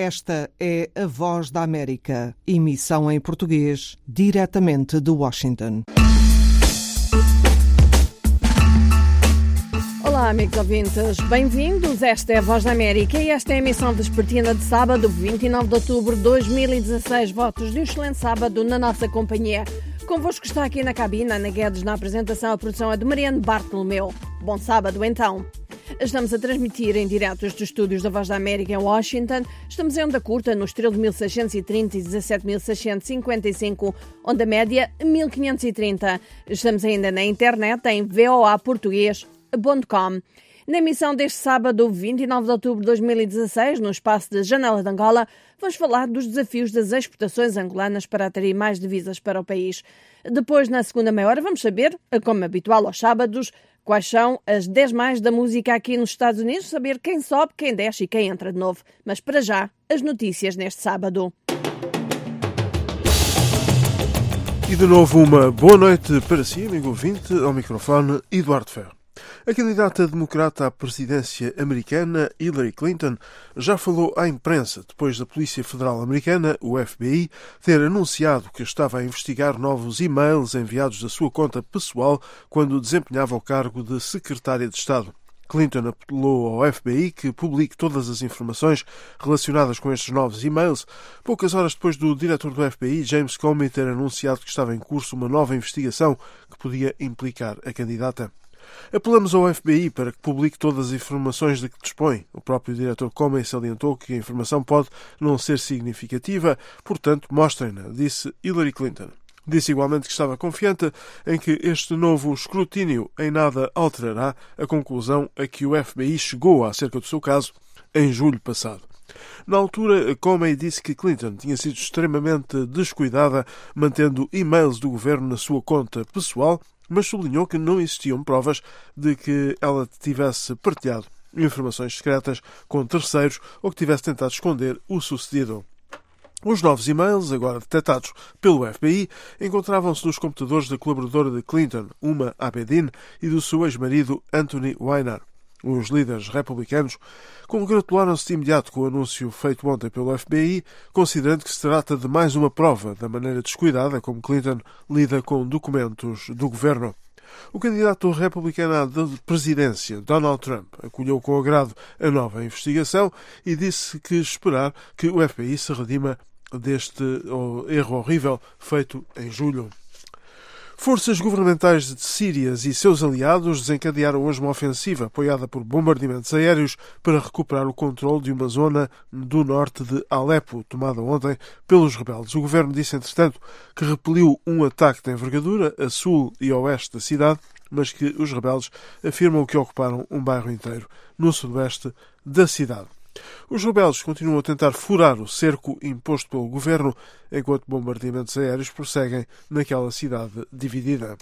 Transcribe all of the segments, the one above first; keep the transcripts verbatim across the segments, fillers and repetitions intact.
Esta é a Voz da América, emissão em português, diretamente de Washington. Olá, amigos ouvintes, bem-vindos. Esta é a Voz da América e esta é a emissão vespertina de sábado, vinte e nove de outubro de dois mil e dezasseis. Votos de um excelente sábado na nossa companhia. Convosco está aqui na cabine Ana Guedes, na apresentação. A produção é de Mariano Bartolomeu. Bom sábado, então. Estamos a transmitir em direto dos estúdios da Voz da América em Washington. Estamos em onda curta no estrelo de mil seiscentos e trinta e dezassete mil seiscentos e cinquenta e cinco, onda média mil quinhentos e trinta. Estamos ainda na internet em voa português ponto com. Na emissão deste sábado, vinte e nove de outubro de dois mil e dezasseis, no espaço da Janela de Angola, vamos falar dos desafios das exportações angolanas para atrair mais divisas para o país. Depois, na segunda meia hora, vamos saber, como habitual aos sábados, quais são as dez mais da música aqui nos Estados Unidos, saber quem sobe, quem desce e quem entra de novo. Mas para já, as notícias neste sábado. E de novo uma boa noite para si, amigo ouvinte, ao microfone Eduardo Ferro. A candidata democrata à presidência americana, Hillary Clinton, já falou à imprensa depois da Polícia Federal Americana, o F B I, ter anunciado que estava a investigar novos e-mails enviados da sua conta pessoal quando desempenhava o cargo de secretária de Estado. Clinton apelou ao F B I que publique todas as informações relacionadas com estes novos e-mails, poucas horas depois do diretor do F B I, James Comey, ter anunciado que estava em curso uma nova investigação que podia implicar a candidata. Apelamos ao F B I para que publique todas as informações de que dispõe. O próprio diretor Comey salientou que a informação pode não ser significativa, portanto, mostrem-na, disse Hillary Clinton. Disse igualmente que estava confiante em que este novo escrutínio em nada alterará a conclusão a que o F B I chegou acerca do seu caso em julho passado. Na altura, Comey disse que Clinton tinha sido extremamente descuidada mantendo e-mails do governo na sua conta pessoal, mas sublinhou que não existiam provas de que ela tivesse partilhado informações secretas com terceiros ou que tivesse tentado esconder o sucedido. Os novos e-mails, agora detectados pelo F B I, encontravam-se nos computadores da colaboradora de Clinton, Huma Abedin, e do seu ex-marido Anthony Weiner. Os líderes republicanos congratularam-se de imediato com o anúncio feito ontem pelo F B I, considerando que se trata de mais uma prova da maneira descuidada como Clinton lida com documentos do governo. O candidato republicano à presidência, Donald Trump, acolheu com agrado a nova investigação e disse que esperar que o F B I se redima deste erro horrível feito em julho. Forças governamentais de Sírias e seus aliados desencadearam hoje uma ofensiva apoiada por bombardeamentos aéreos para recuperar o controle de uma zona do norte de Alepo, tomada ontem pelos rebeldes. O governo disse, entretanto, que repeliu um ataque de envergadura a sul e a oeste da cidade, mas que os rebeldes afirmam que ocuparam um bairro inteiro no sudoeste da cidade. Os rebeldes continuam a tentar furar o cerco imposto pelo governo, enquanto bombardeamentos aéreos prosseguem naquela cidade dividida.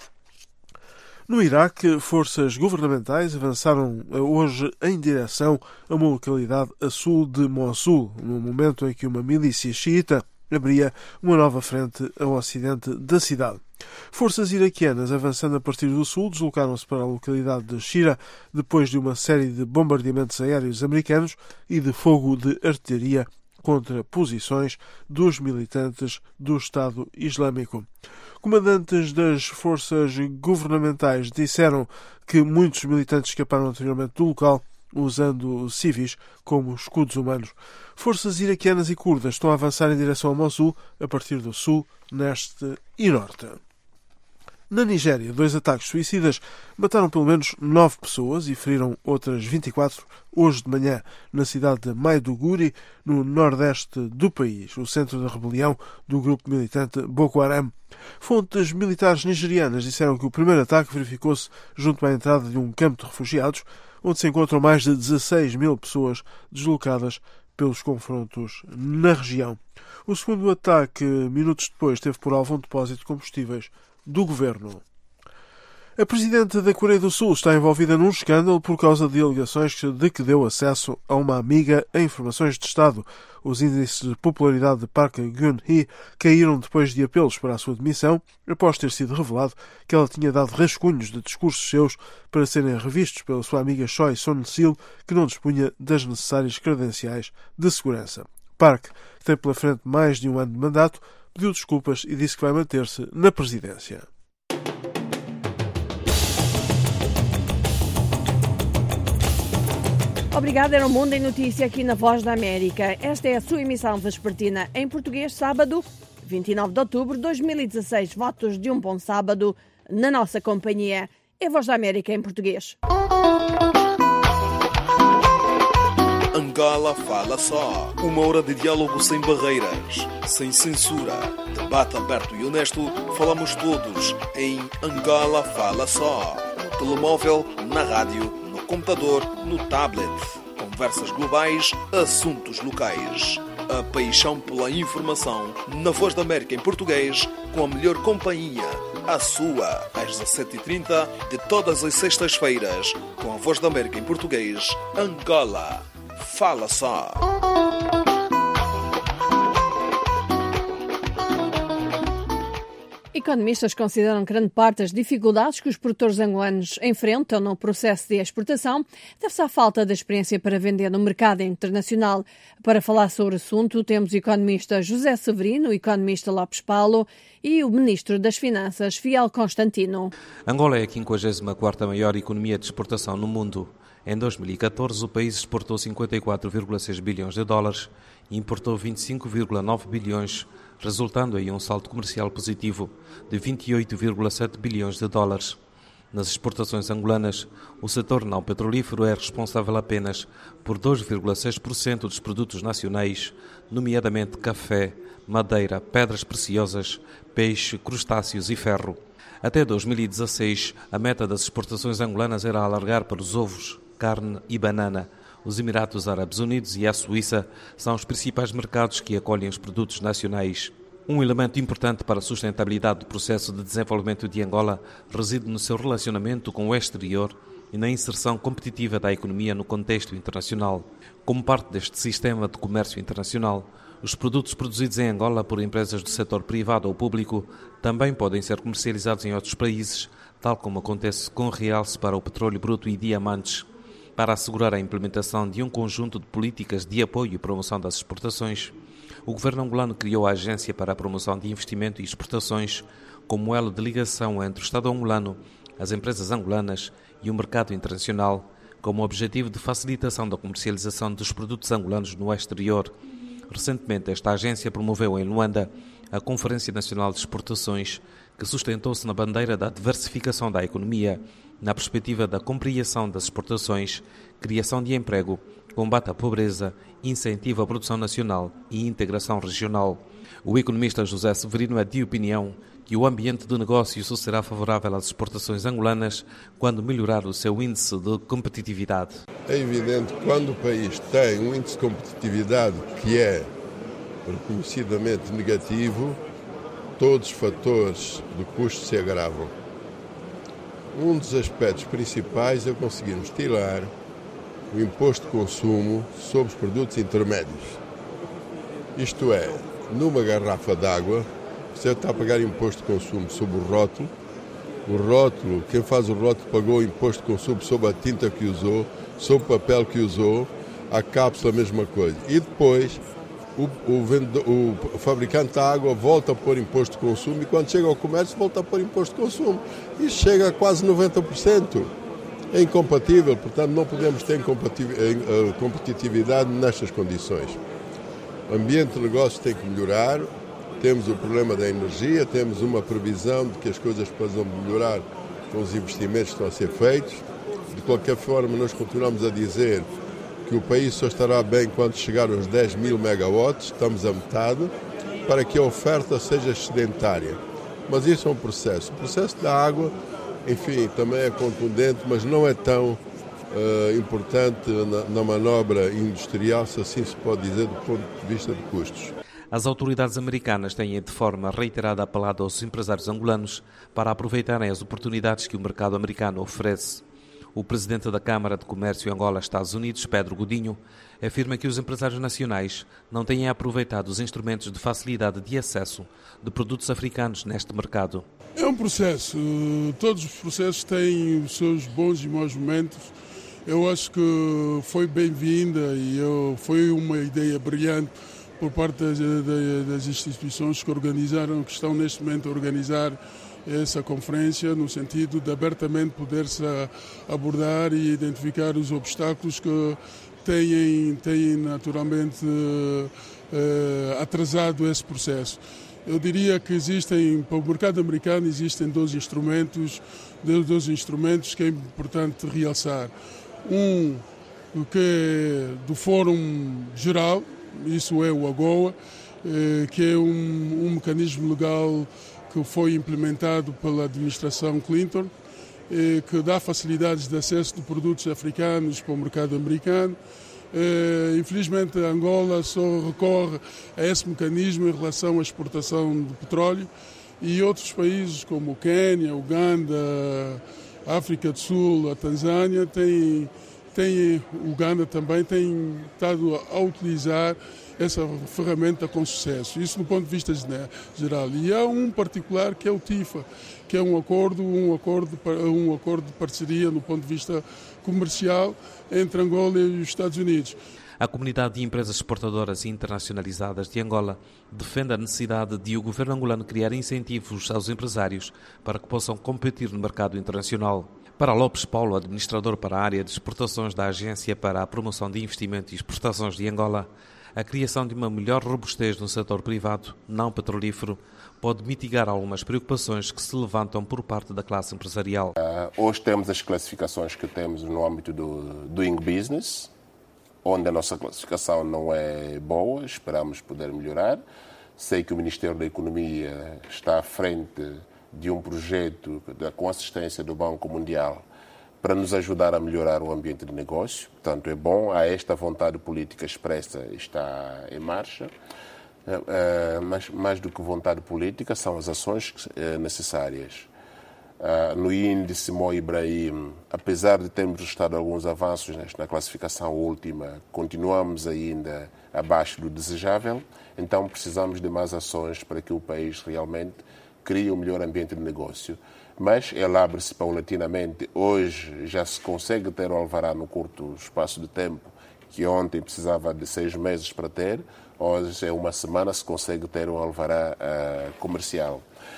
No Iraque, forças governamentais avançaram hoje em direção a uma localidade a sul de Mossul, no momento em que uma milícia xiita abria uma nova frente ao ocidente da cidade. Forças iraquianas, avançando a partir do sul, deslocaram-se para a localidade de Shira depois de uma série de bombardeamentos aéreos americanos e de fogo de artilharia contra posições dos militantes do Estado Islâmico. Comandantes das forças governamentais disseram que muitos militantes escaparam anteriormente do local usando civis como escudos humanos. Forças iraquianas e curdas estão a avançar em direção a Mossul a partir do sul, leste e norte. Na Nigéria, dois ataques suicidas mataram pelo menos nove pessoas e feriram outras vinte e quatro hoje de manhã na cidade de Maiduguri, no nordeste do país, o centro da rebelião do grupo militante Boko Haram. Fontes militares nigerianas disseram que o primeiro ataque verificou-se junto à entrada de um campo de refugiados, onde se encontram mais de dezasseis mil pessoas deslocadas pelos confrontos na região. O segundo ataque, minutos depois, teve por alvo um depósito de combustíveis do governo. A presidente da Coreia do Sul está envolvida num escândalo por causa de alegações de que deu acesso a uma amiga a informações de Estado. Os índices de popularidade de Park Geun-hye caíram depois de apelos para a sua demissão, após ter sido revelado que ela tinha dado rascunhos de discursos seus para serem revistos pela sua amiga Choi Son-sil, que não dispunha das necessárias credenciais de segurança. Park, que tem pela frente mais de um ano de mandato, pediu desculpas e disse que vai manter-se na presidência. Obrigada, era o Mundo em Notícia aqui na Voz da América. Esta é a sua emissão vespertina em português, sábado, vinte e nove de outubro de dois mil e dezasseis. Votos de um bom sábado na nossa companhia. É a Voz da América em português. Angola Fala Só. Uma hora de diálogo sem barreiras, sem censura. Debate aberto e honesto. Falamos todos em Angola Fala Só. No telemóvel, na rádio, no computador, no tablet. Conversas globais, assuntos locais. A paixão pela informação na Voz da América em português, com a melhor companhia. A sua, às dezassete e trinta de todas as sextas-feiras, com a Voz da América em português, Angola Fala Só. Economistas consideram que grande parte das dificuldades que os produtores angolanos enfrentam no processo de exportação deve-se à falta de experiência para vender no mercado internacional. Para falar sobre o assunto, temos o economista José Severino, o economista Lopes Paulo e o ministro das Finanças, Fiel Constantino. Angola é a quinquagésima quarta maior economia de exportação no mundo. Em dois mil e catorze, o país exportou cinquenta e quatro vírgula seis bilhões de dólares e importou vinte e cinco vírgula nove bilhões, resultando em um saldo comercial positivo de vinte e oito vírgula sete bilhões de dólares. Nas exportações angolanas, o setor não petrolífero é responsável apenas por dois vírgula seis por cento dos produtos nacionais, nomeadamente café, madeira, pedras preciosas, peixe, crustáceos e ferro. Até dois mil e dezasseis, a meta das exportações angolanas era alargar para os ovos, carne e banana. Os Emirados Árabes Unidos e a Suíça são os principais mercados que acolhem os produtos nacionais. Um elemento importante para a sustentabilidade do processo de desenvolvimento de Angola reside no seu relacionamento com o exterior e na inserção competitiva da economia no contexto internacional. Como parte deste sistema de comércio internacional, os produtos produzidos em Angola por empresas do setor privado ou público também podem ser comercializados em outros países, tal como acontece com realce para o petróleo bruto e diamantes. Para assegurar a implementação de um conjunto de políticas de apoio e promoção das exportações, o governo angolano criou a Agência para a Promoção de Investimento e Exportações como elo de ligação entre o Estado angolano, as empresas angolanas e o mercado internacional, com o objetivo de facilitação da comercialização dos produtos angolanos no exterior. Recentemente, esta agência promoveu em Luanda a Conferência Nacional de Exportações, que sustentou-se na bandeira da diversificação da economia, na perspectiva da compreensão das exportações, criação de emprego, combate à pobreza, incentivo à produção nacional e integração regional. O economista José Severino é de opinião que o ambiente de negócio será favorável às exportações angolanas quando melhorar o seu índice de competitividade. É evidente que quando o país tem um índice de competitividade que é reconhecidamente negativo, todos os fatores de custo se agravam. Um dos aspectos principais é conseguirmos tirar o imposto de consumo sobre os produtos intermédios. Isto é, numa garrafa d'água, você está a pagar imposto de consumo sobre o rótulo. O rótulo, quem faz o rótulo pagou o imposto de consumo sobre a tinta que usou, sobre o papel que usou, a cápsula a mesma coisa. E depois o, o, vendedor, o fabricante da água volta a pôr imposto de consumo e quando chega ao comércio volta a pôr imposto de consumo. Isso chega a quase noventa por cento. É incompatível, portanto não podemos ter competitividade nestas condições. O ambiente de negócio tem que melhorar, temos o problema da energia, temos uma previsão de que as coisas possam melhorar com os investimentos que estão a ser feitos. De qualquer forma, nós continuamos a dizer que o país só estará bem quando chegar aos dez mil megawatts, estamos a metade, para que a oferta seja excedentária. Mas isso é um processo. O processo da água, enfim, também é contundente, mas não é tão uh, importante na, na manobra industrial, se assim se pode dizer, do ponto de vista de custos. As autoridades americanas têm de forma reiterada apelado aos empresários angolanos para aproveitarem as oportunidades que o mercado americano oferece. O presidente da Câmara de Comércio Angola-Estados Unidos, Pedro Godinho, afirma que os empresários nacionais não têm aproveitado os instrumentos de facilidade de acesso de produtos africanos neste mercado. É um processo. Todos os processos têm os seus bons e maus momentos. Eu acho que foi bem-vinda e eu, foi uma ideia brilhante por parte das, das instituições que organizaram, que estão neste momento a organizar essa conferência, no sentido de abertamente poder-se abordar e identificar os obstáculos que têm, têm naturalmente eh, atrasado esse processo. Eu diria que existem, para o mercado americano, existem dois instrumentos, dois instrumentos que é importante realçar. Um, que é do Fórum Geral, isso é o AGOA, eh, que é um, um mecanismo legal que foi implementado pela administração Clinton, eh, que dá facilidades de acesso de produtos africanos para o mercado americano. Eh, infelizmente, a Angola só recorre a esse mecanismo em relação à exportação de petróleo, e outros países como o Quênia, Uganda, a África do Sul, a Tanzânia, têm, têm, Uganda também tem estado a utilizar essa ferramenta com sucesso. Isso do ponto de vista geral. E há um particular que é o TIFA, que é um acordo, um acordo, um acordo de parceria no ponto de vista comercial entre Angola e os Estados Unidos. A comunidade de empresas exportadoras e internacionalizadas de Angola defende a necessidade de o governo angolano criar incentivos aos empresários para que possam competir no mercado internacional. Para Lopes Paulo, administrador para a área de exportações da Agência para a Promoção de Investimento e Exportações de Angola, a criação de uma melhor robustez no setor privado não petrolífero pode mitigar algumas preocupações que se levantam por parte da classe empresarial. Uh, hoje temos as classificações que temos no âmbito do Doing Business, onde a nossa classificação não é boa, esperamos poder melhorar. Sei que o Ministério da Economia está à frente de um projeto com assistência do Banco Mundial para nos ajudar a melhorar o ambiente de negócio. Portanto, é bom, há esta vontade política expressa, está em marcha. Mas, mais do que vontade política, são as ações necessárias. No índice Mo Ibrahim, apesar de termos estado alguns avanços na classificação última, continuamos ainda abaixo do desejável, então precisamos de mais ações para que o país realmente crie um melhor ambiente de negócio. Mas ele abre-se paulatinamente. Hoje já se consegue ter o alvará no curto espaço de tempo, que ontem precisava de seis meses para ter. Hoje, em uma semana, se consegue ter um alvará uh, comercial.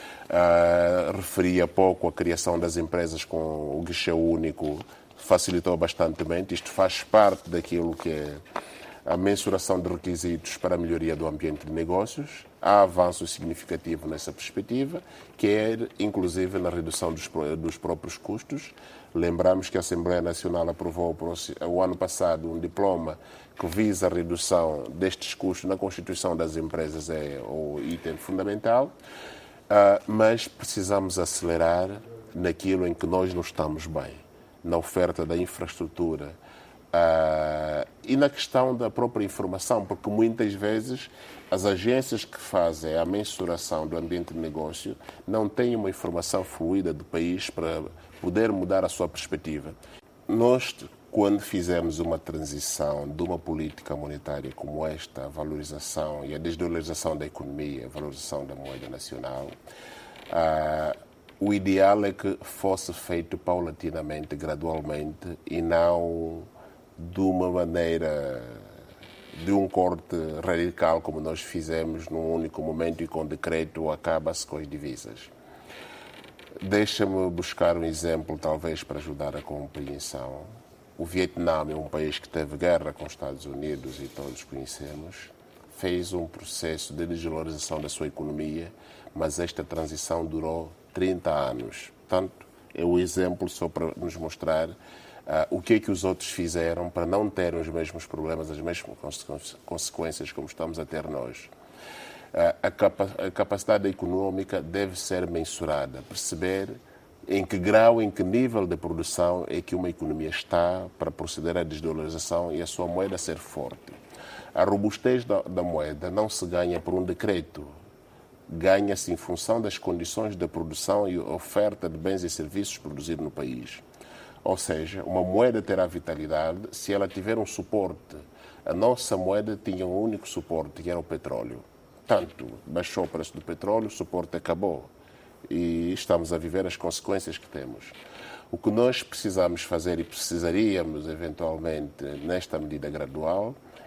Uh, referi há pouco a criação das empresas com o guichê único, facilitou bastantemente. Isto faz parte daquilo que é a mensuração de requisitos para a melhoria do ambiente de negócios. Há avanço significativo nessa perspectiva, quer inclusive na redução dos, dos próprios custos. Lembramos que a Assembleia Nacional aprovou o ano passado um diploma que visa a redução destes custos na constituição das empresas, é o item fundamental, mas precisamos acelerar naquilo em que nós não estamos bem, na oferta da infraestrutura, Uh, e na questão da própria informação, porque muitas vezes as agências que fazem a mensuração do ambiente de negócio não têm uma informação fluida do país para poder mudar a sua perspectiva. Nós, quando fizemos uma transição de uma política monetária como esta, a valorização e a desdolarização da economia, a valorização da moeda nacional, uh, o ideal é que fosse feito paulatinamente, gradualmente, e não de uma maneira, de um corte radical como nós fizemos num único momento e com decreto acaba-se com as divisas. Deixa-me buscar um exemplo, talvez, para ajudar a compreensão. O Vietnã é um país que teve guerra com os Estados Unidos e todos conhecemos, fez um processo de desvalorização da sua economia, mas esta transição durou trinta anos. Portanto, é o exemplo só para nos mostrar Uh, o que é que os outros fizeram para não terem os mesmos problemas, as mesmas consequências como estamos a ter nós. Uh, a, capa a capacidade econômica deve ser mensurada, perceber em que grau, em que nível de produção é que uma economia está para proceder à desdolarização e a sua moeda ser forte. A robustez da, da moeda não se ganha por um decreto, ganha-se em função das condições de produção e oferta de bens e serviços produzidos no país. Ou seja, uma moeda terá vitalidade se ela tiver um suporte. A nossa moeda tinha um único suporte, que era o petróleo. Tanto baixou o preço do petróleo, o suporte acabou. E estamos a viver as consequências que temos. O que nós precisamos fazer e precisaríamos, eventualmente, nesta medida gradual,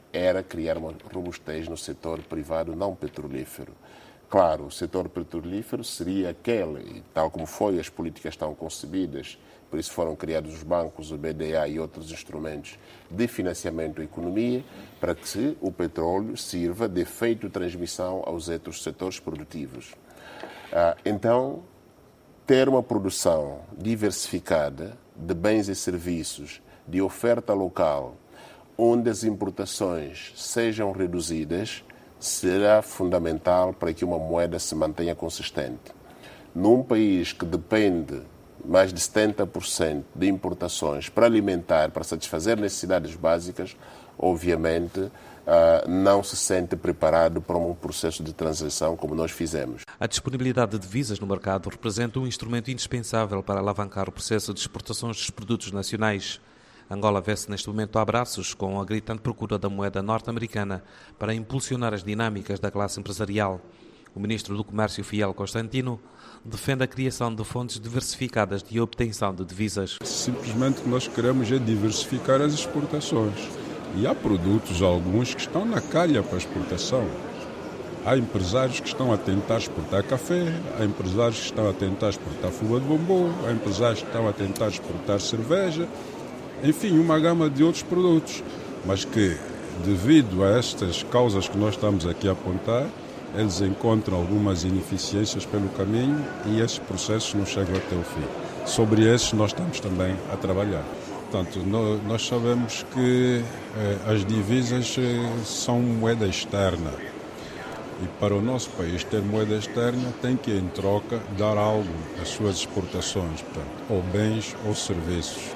era criar uma robustez no setor privado não petrolífero. Claro, o setor petrolífero seria aquele, tal como foi, as políticas estão concebidas, por isso foram criados os bancos, o B D A e outros instrumentos de financiamento da economia, para que o petróleo sirva de efeito de transmissão aos outros setores produtivos. Então, ter uma produção diversificada de bens e serviços, de oferta local, onde as importações sejam reduzidas, será fundamental para que uma moeda se mantenha consistente. Num país que depende mais de setenta por cento de importações para alimentar, para satisfazer necessidades básicas, obviamente não se sente preparado para um processo de transição como nós fizemos. A disponibilidade de divisas no mercado representa um instrumento indispensável para alavancar o processo de exportações dos produtos nacionais. Angola vê-se neste momento a abraços com a gritante procura da moeda norte-americana para impulsionar as dinâmicas da classe empresarial. O ministro do Comércio, Fiel Constantino, defende a criação de fontes diversificadas de obtenção de divisas. Simplesmente o que nós queremos é diversificar as exportações. E há produtos, alguns, que estão na calha para exportação. Há empresários que estão a tentar exportar café, há empresários que estão a tentar exportar fuga de bombom, há empresários que estão a tentar exportar cerveja. Enfim, uma gama de outros produtos, mas que, devido a estas causas que nós estamos aqui a apontar, eles encontram algumas ineficiências pelo caminho e esses processos não chegam até o fim. Sobre esses nós estamos também a trabalhar. Portanto, nós sabemos que eh, as divisas eh, são moeda externa e para o nosso país ter moeda externa tem que, em troca, dar algo às suas exportações, portanto, ou bens ou serviços.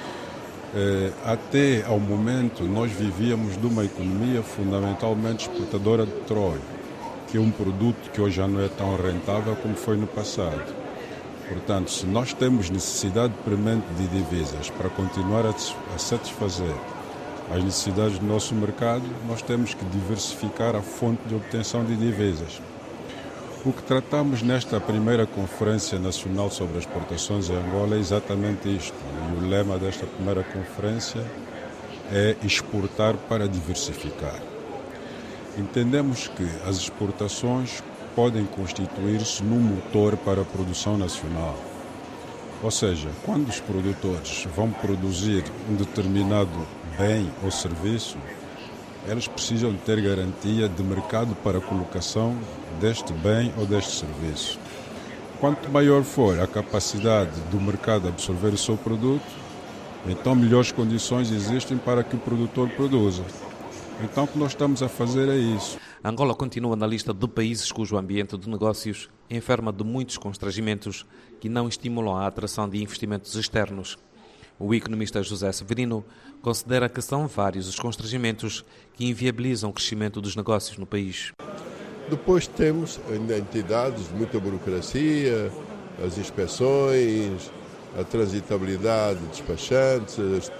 Eh, até ao momento, nós vivíamos de uma economia fundamentalmente exportadora de petróleo, que é um produto que hoje já não é tão rentável como foi no passado. Portanto, se nós temos necessidade premente de divisas para continuar a satisfazer as necessidades do nosso mercado, nós temos que diversificar a fonte de obtenção de divisas. O que tratamos nesta primeira Conferência Nacional sobre as Exportações em Angola é exatamente isto. E o lema desta primeira conferência é exportar para diversificar. Entendemos que as exportações podem constituir-se num motor para a produção nacional. Ou seja, quando os produtores vão produzir um determinado bem ou serviço, eles precisam ter garantia de mercado para a colocação deste bem ou deste serviço. Quanto maior for a capacidade do mercado absorver o seu produto, então melhores condições existem para que o produtor produza. Então o que nós estamos a fazer é isso. Angola continua na lista de países cujo ambiente de negócios enferma de muitos constrangimentos que não estimulam a atração de investimentos externos. O economista José Severino considera que são vários os constrangimentos que inviabilizam o crescimento dos negócios no país. Depois temos ainda entidades de muita burocracia, as inspeções, a transitabilidade de despachantes, as,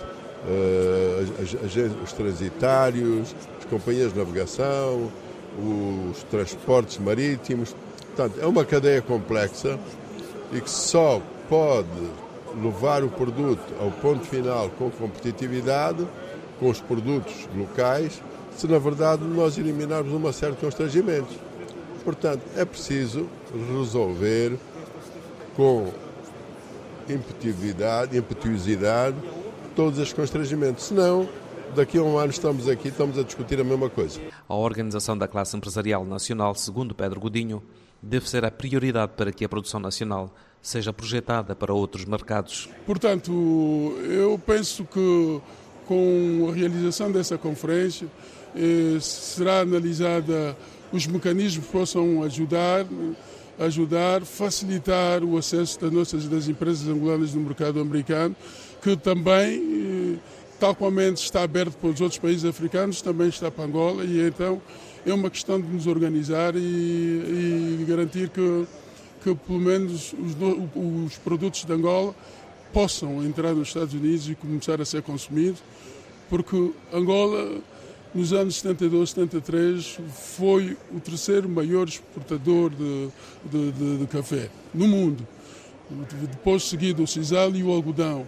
as, as, os transitários, as companhias de navegação, os transportes marítimos. Portanto, é uma cadeia complexa e que só pode levar o produto ao ponto final com competitividade, com os produtos locais, se na verdade nós eliminarmos uma série de constrangimentos. Portanto, é preciso resolver com impetuosidade, impetuosidade todos os constrangimentos. Senão, daqui a um ano estamos aqui, estamos a discutir a mesma coisa. A organização da classe empresarial nacional, segundo Pedro Godinho, deve ser a prioridade para que a produção nacional seja projetada para outros mercados. Portanto, eu penso que com a realização dessa conferência eh, será analisada os mecanismos que possam ajudar, ajudar, facilitar o acesso das nossas das empresas angolanas no mercado americano, que também, eh, tal como está aberto para os outros países africanos, também está para Angola, e então é uma questão de nos organizar e, e garantir que, que pelo menos os, os produtos de Angola possam entrar nos Estados Unidos e começar a ser consumidos, porque Angola, nos anos setenta e dois, setenta e três, foi o terceiro maior exportador de, de, de, de café no mundo, depois seguido o sisal e o algodão.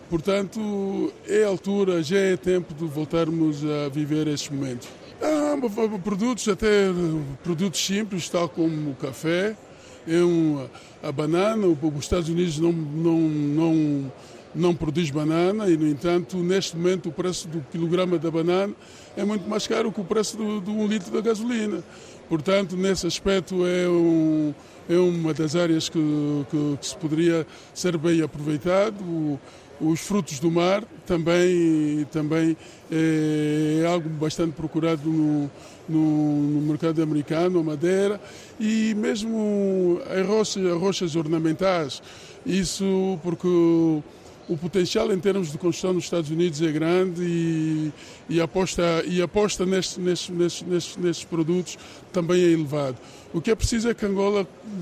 Portanto, é a altura, já é tempo de voltarmos a viver esses momentos. Há produtos, até produtos simples, tal como o café, é um, a banana. Os Estados Unidos não, não, não, não produz banana e, no entanto, neste momento o preço do quilograma da banana é muito mais caro que o preço de, de um litro da gasolina. Portanto, nesse aspecto é, um, é uma das áreas que, que, que se poderia ser bem aproveitado. Os frutos do mar também, também é algo bastante procurado no, no, no mercado americano, a madeira, e mesmo as rochas, as rochas ornamentais. Isso porque o potencial em termos de construção nos Estados Unidos é grande e, e a aposta, e a aposta nestes, nestes, nestes, nestes, nestes produtos também é elevado. O que é preciso é que Angola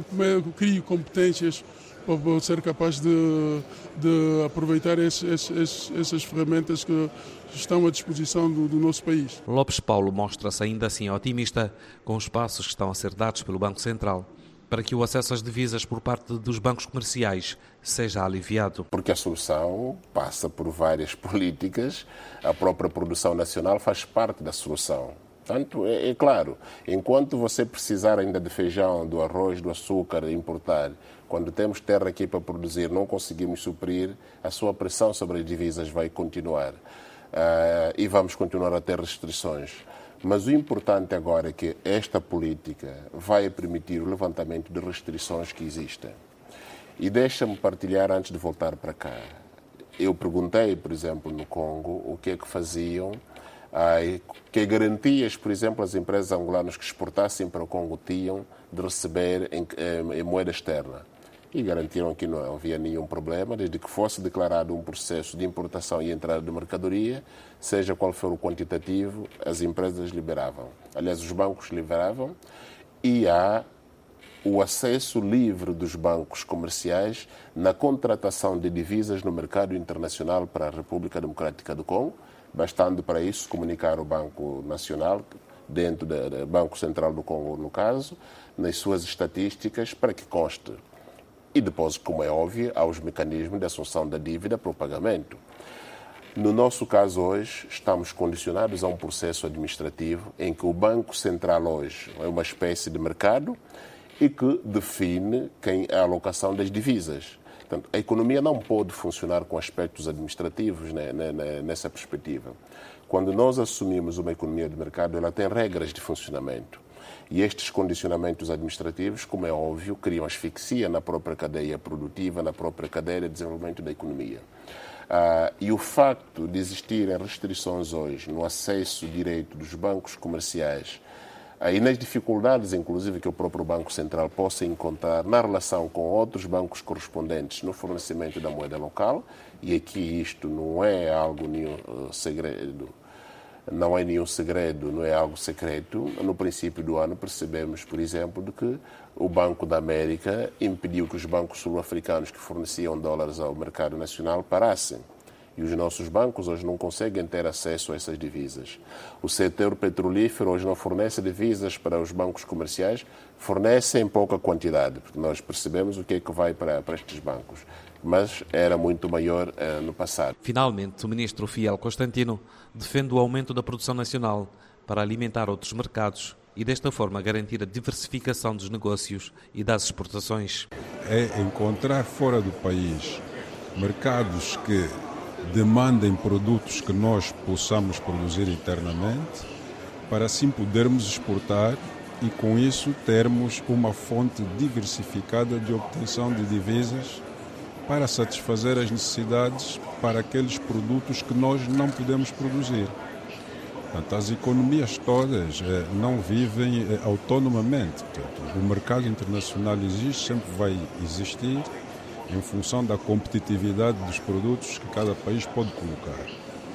crie competências para ser capaz de, de aproveitar esse, esse, essas ferramentas que estão à disposição do, do nosso país. Lopes Paulo mostra-se ainda assim otimista com os passos que estão a ser dados pelo Banco Central para que o acesso às divisas por parte dos bancos comerciais seja aliviado. Porque a solução passa por várias políticas, a própria produção nacional faz parte da solução. Portanto, é, é claro, enquanto você precisar ainda de feijão, do arroz, do açúcar, importar, quando temos terra aqui para produzir, não conseguimos suprir, a sua pressão sobre as divisas vai continuar. Uh, e vamos continuar a ter restrições. Mas o importante agora é que esta política vai permitir o levantamento de restrições que existem. E deixa-me partilhar antes de voltar para cá. Eu perguntei, por exemplo, no Congo, o que é que faziam, ah, que garantias, por exemplo, as empresas angolanas que exportassem para o Congo tinham de receber em, em, em moeda externa. E garantiram que não havia nenhum problema, desde que fosse declarado um processo de importação e entrada de mercadoria, seja qual for o quantitativo, as empresas liberavam. Aliás, os bancos liberavam e há o acesso livre dos bancos comerciais na contratação de divisas no mercado internacional para a República Democrática do Congo, bastando para isso comunicar o Banco Nacional, dentro do Banco Central do Congo, no caso, nas suas estatísticas, para que conste. E depois, como é óbvio, há os mecanismos de assunção da dívida para o pagamento. No nosso caso hoje, estamos condicionados a um processo administrativo em que o Banco Central hoje é uma espécie de mercado e que define quem é a alocação das divisas. Portanto, a economia não pode funcionar com aspectos administrativos, né, nessa perspectiva. Quando nós assumimos uma economia de mercado, ela tem regras de funcionamento. E estes condicionamentos administrativos, como é óbvio, criam asfixia na própria cadeia produtiva, na própria cadeia de desenvolvimento da economia. Ah, e o facto de existirem restrições hoje no acesso direito dos bancos comerciais ah, e nas dificuldades, inclusive, que o próprio Banco Central possa encontrar na relação com outros bancos correspondentes no fornecimento da moeda local, e aqui isto não é algo nenhum uh, segredo, não é nenhum segredo, não é algo secreto. No princípio do ano percebemos, por exemplo, de que o Banco da América impediu que os bancos sul-africanos que forneciam dólares ao mercado nacional parassem. E os nossos bancos hoje não conseguem ter acesso a essas divisas. O setor petrolífero hoje não fornece divisas para os bancos comerciais, fornece em pouca quantidade, porque nós percebemos o que é que vai para, para estes bancos. Mas era muito maior uh, no passado. Finalmente, o ministro Fiel Constantino defende o aumento da produção nacional para alimentar outros mercados e, desta forma, garantir a diversificação dos negócios e das exportações. É encontrar fora do país mercados que demandem produtos que nós possamos produzir internamente, para assim podermos exportar e, com isso, termos uma fonte diversificada de obtenção de divisas para satisfazer as necessidades para aqueles produtos que nós não podemos produzir. Portanto, as economias todas eh, não vivem eh, autonomamente. Portanto, o mercado internacional existe, sempre vai existir, em função da competitividade dos produtos que cada país pode colocar.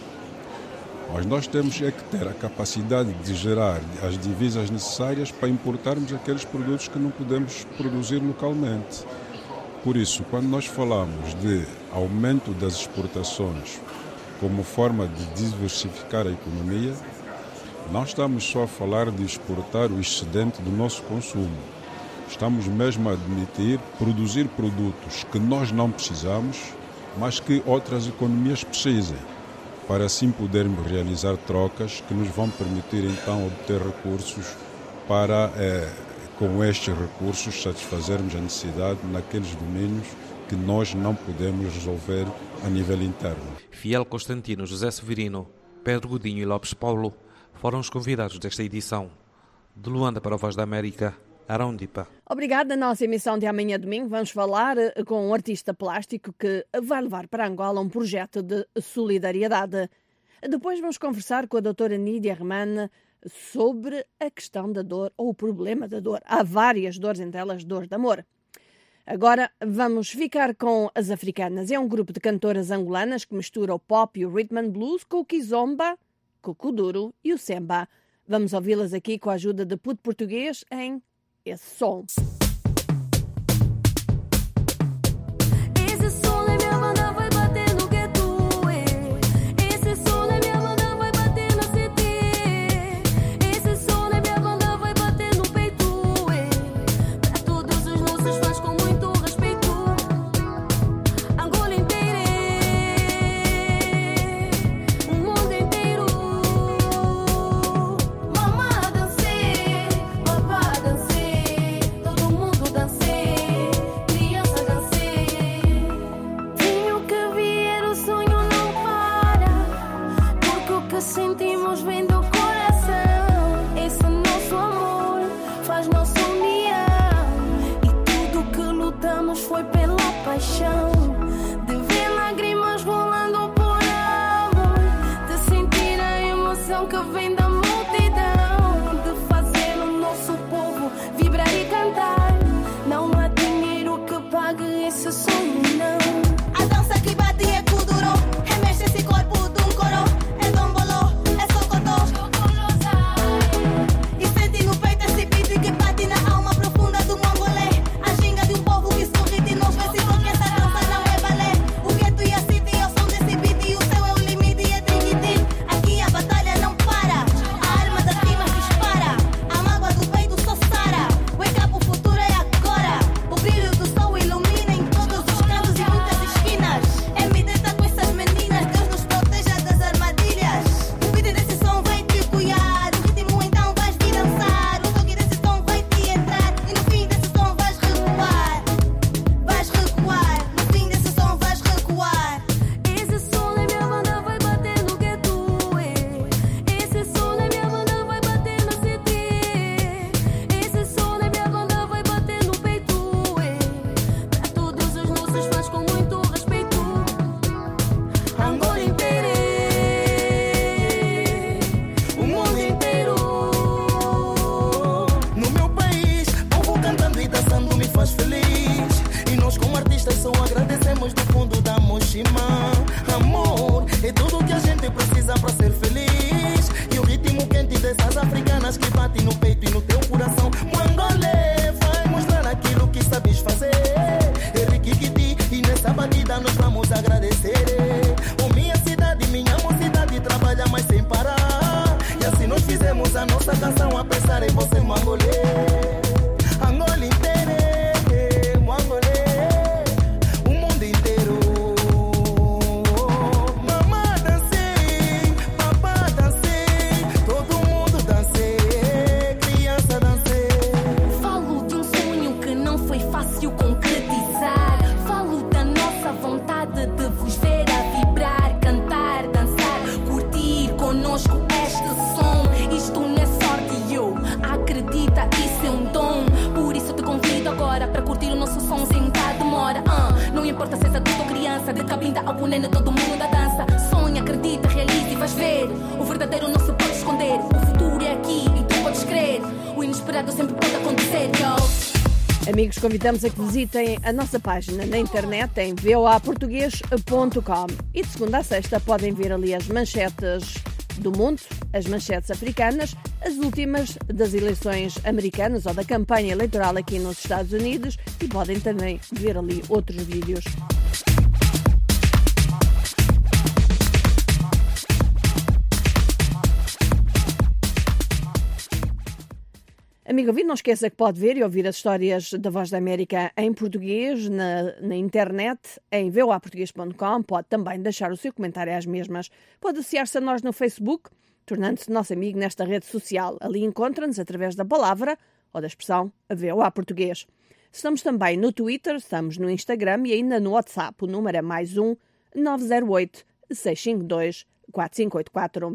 Mas nós temos é que ter a capacidade de gerar as divisas necessárias para importarmos aqueles produtos que não podemos produzir localmente. Por isso, quando nós falamos de aumento das exportações como forma de diversificar a economia, não estamos só a falar de exportar o excedente do nosso consumo. Estamos mesmo a admitir produzir produtos que nós não precisamos mas que outras economias precisem, para assim podermos realizar trocas que nos vão permitir então obter recursos para, eh, com estes recursos, satisfazermos a necessidade naqueles domínios que nós não podemos resolver a nível interno. Fiel Constantino, José Severino, Pedro Godinho e Lopes Paulo foram os convidados desta edição. De Luanda para a Voz da América, Arão Dipa. Obrigada. Na nossa emissão de amanhã domingo vamos falar com um artista plástico que vai levar para Angola um projeto de solidariedade. Depois vamos conversar com a doutora Nídia Reman sobre a questão da dor ou o problema da dor. Há várias dores, entre elas dor de amor. Agora vamos ficar com as Africanas. É um grupo de cantoras angolanas que mistura o pop e o rhythm and blues com o kizomba, com o kuduro e o semba. Vamos ouvi-las aqui com a ajuda de Puto Português em Esse Som. Amigos, convidamos a que visitem a nossa página na internet em v o a português ponto com e de segunda a sexta podem ver ali as manchetes do mundo, as manchetes africanas, as últimas das eleições americanas ou da campanha eleitoral aqui nos Estados Unidos e podem também ver ali outros vídeos. Amigo ouvinte, não esqueça que pode ver e ouvir as histórias da Voz da América em português, na, na internet, em v o a português ponto com. Pode também deixar o seu comentário às mesmas. Pode associar-se a nós no Facebook, tornando-se nosso amigo nesta rede social. Ali encontra-nos através da palavra ou da expressão V O A Português. Estamos também no Twitter, estamos no Instagram e ainda no WhatsApp. O número é mais um nove zero oito, seis cinco dois, quatro cinco oito quatro.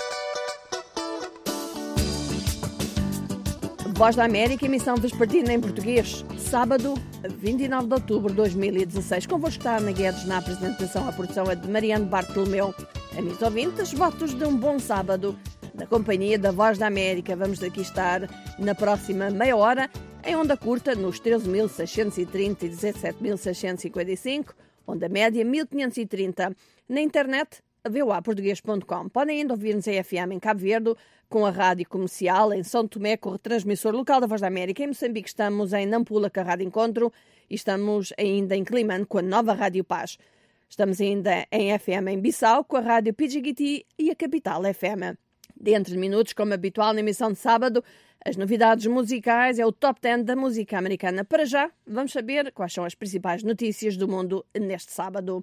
Voz da América, emissão vespertina em português, sábado, vinte e nove de outubro de dois mil e dezasseis. Convosco está Ana Guedes na apresentação, a produção é de Mariano Bartolomeu. Amigos ouvintes, votos de um bom sábado, na companhia da Voz da América. Vamos aqui estar na próxima meia hora, em onda curta, nos treze mil seiscentos e trinta e dezassete mil seiscentos e cinquenta e cinco, onda média mil quinhentos e trinta. Na internet, v o a português ponto com. Podem ainda ouvir-nos em F M em Cabo Verde, com a Rádio Comercial, em São Tomé, com o retransmissor local da Voz da América. Em Moçambique estamos em Nampula, com a Rádio Encontro, e estamos ainda em Climane, com a nova Rádio Paz. Estamos ainda em F M em Bissau, com a Rádio P G T e a Capital F M. Dentro de minutos, como habitual na emissão de sábado, as novidades musicais, é o Top dez da música americana. Para já, vamos saber quais são as principais notícias do mundo neste sábado.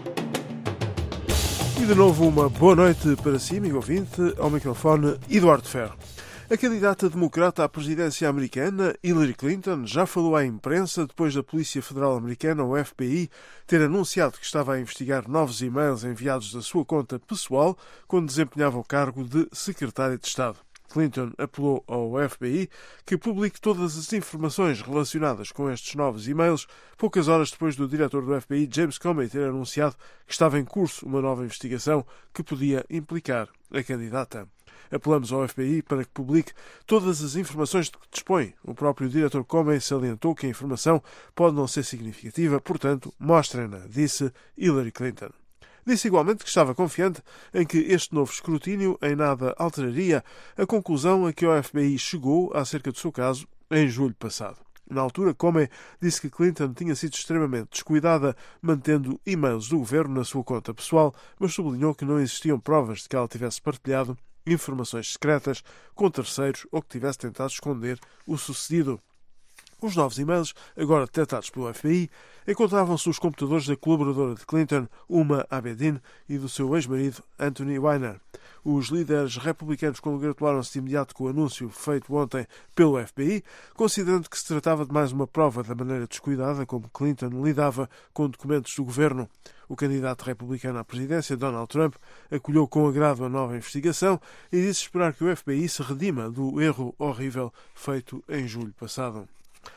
E de novo uma boa noite para si, amigo ouvinte, ao microfone Eduardo Ferro. A candidata democrata à presidência americana, Hillary Clinton, já falou à imprensa depois da Polícia Federal Americana, o F B I, ter anunciado que estava a investigar novos e-mails enviados da sua conta pessoal quando desempenhava o cargo de secretária de Estado. Clinton apelou ao F B I que publique todas as informações relacionadas com estes novos e-mails, poucas horas depois do diretor do F B I, James Comey, ter anunciado que estava em curso uma nova investigação que podia implicar a candidata. Apelamos ao F B I para que publique todas as informações de que dispõe. O próprio diretor Comey salientou que a informação pode não ser significativa, portanto, mostrem-na, disse Hillary Clinton. Disse igualmente que estava confiante em que este novo escrutínio em nada alteraria a conclusão a que o F B I chegou acerca do seu caso em julho passado. Na altura, Comey disse que Clinton tinha sido extremamente descuidada mantendo e-mails do governo na sua conta pessoal, mas sublinhou que não existiam provas de que ela tivesse partilhado informações secretas com terceiros ou que tivesse tentado esconder o sucedido. Os novos e-mails, agora detectados pelo F B I, encontravam-se nos computadores da colaboradora de Clinton, Huma Abedin, e do seu ex-marido, Anthony Weiner. Os líderes republicanos congratularam-se de imediato com o anúncio feito ontem pelo F B I, considerando que se tratava de mais uma prova da maneira descuidada como Clinton lidava com documentos do governo. O candidato republicano à presidência, Donald Trump, acolheu com agrado a nova investigação e disse esperar que o F B I se redima do erro horrível feito em julho passado.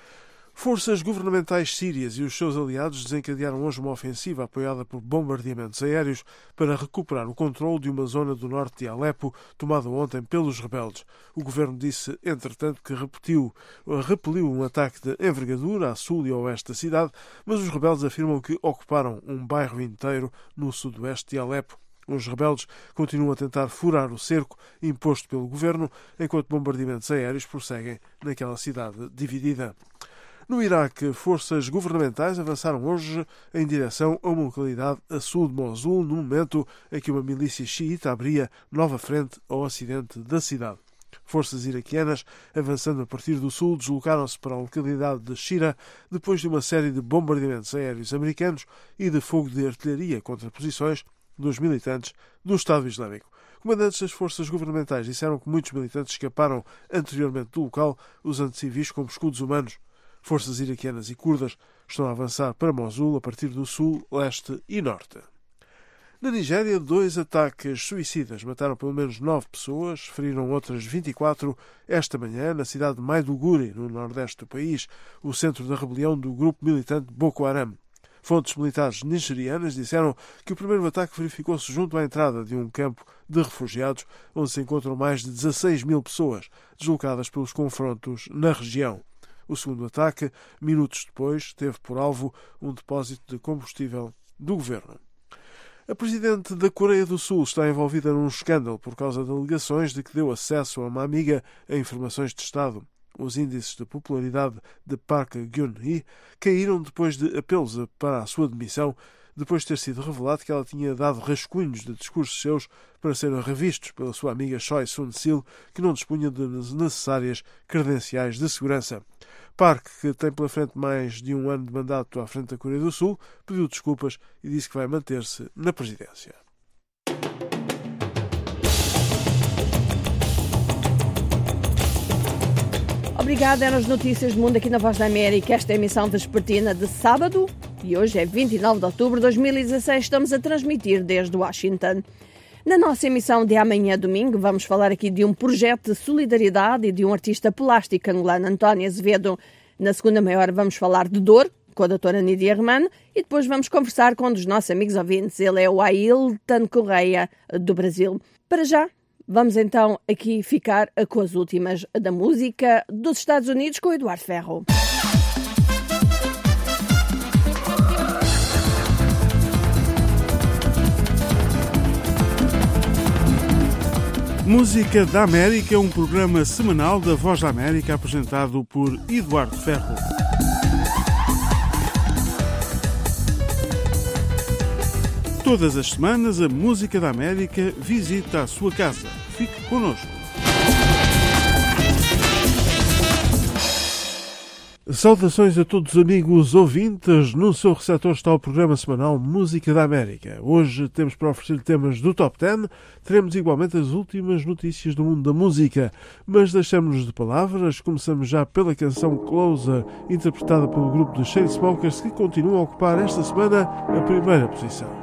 Forças governamentais sírias e os seus aliados desencadearam hoje uma ofensiva apoiada por bombardeamentos aéreos para recuperar o controle de uma zona do norte de Alepo tomada ontem pelos rebeldes. O governo disse, entretanto, que repetiu, repeliu um ataque de envergadura a sul e a oeste da cidade, mas os rebeldes afirmam que ocuparam um bairro inteiro no sudoeste de Alepo. Os rebeldes continuam a tentar furar o cerco imposto pelo governo, enquanto bombardeamentos aéreos prosseguem naquela cidade dividida. No Iraque, forças governamentais avançaram hoje em direção a uma localidade a sul de Mosul, no momento em que uma milícia xiita abria nova frente ao ocidente da cidade. Forças iraquianas, avançando a partir do sul, deslocaram-se para a localidade de Shira depois de uma série de bombardeamentos aéreos americanos e de fogo de artilharia contra posições dos militantes do Estado Islâmico. Comandantes das forças governamentais disseram que muitos militantes escaparam anteriormente do local, usando civis como escudos humanos. Forças iraquianas e curdas estão a avançar para Mosul a partir do sul, leste e norte. Na Nigéria, dois ataques suicidas mataram pelo menos nove pessoas, feriram outras vinte e quatro esta manhã na cidade de Maiduguri, no nordeste do país, o centro da rebelião do grupo militante Boko Haram. Fontes militares nigerianas disseram que o primeiro ataque verificou-se junto à entrada de um campo de refugiados, onde se encontram mais de dezasseis mil pessoas deslocadas pelos confrontos na região. O segundo ataque, minutos depois, teve por alvo um depósito de combustível do governo. A presidente da Coreia do Sul está envolvida num escândalo por causa de alegações de que deu acesso a uma amiga a informações de Estado. Os índices de popularidade de Park Geun-hye caíram depois de apelos para a sua demissão depois de ter sido revelado que ela tinha dado rascunhos de discursos seus para serem revistos pela sua amiga Choi Soon-sil, que não dispunha das necessárias credenciais de segurança. Park, que tem pela frente mais de um ano de mandato à frente da Coreia do Sul, pediu desculpas e disse que vai manter-se na presidência. Obrigada, eram as notícias do mundo aqui na Voz da América. Esta é a emissão vespertina de sábado e hoje é vinte e nove de outubro de dois mil e dezasseis. Estamos a transmitir desde Washington. Na nossa emissão de amanhã, domingo, vamos falar aqui de um projeto de solidariedade e de um artista plástico angolano, António Azevedo. Na segunda meia hora vamos falar de dor, com a doutora Nidia Hermano, e depois vamos conversar com um dos nossos amigos ouvintes. Ele é o Ailton Correia, do Brasil. Para já, vamos então aqui ficar com as últimas da música dos Estados Unidos com o Eduardo Ferro. Música da América é um programa semanal da Voz da América apresentado por Eduardo Ferro. Todas as semanas a Música da América visita a sua casa. Fique connosco. Saudações a todos os amigos ouvintes. No seu receptor está o programa semanal Música da América. Hoje temos para oferecer temas do Top dez. Teremos igualmente as últimas notícias do mundo da música. Mas deixamos-nos de palavras. Começamos já pela canção Closer, interpretada pelo grupo de Chainsmokers, que continua a ocupar esta semana a primeira posição.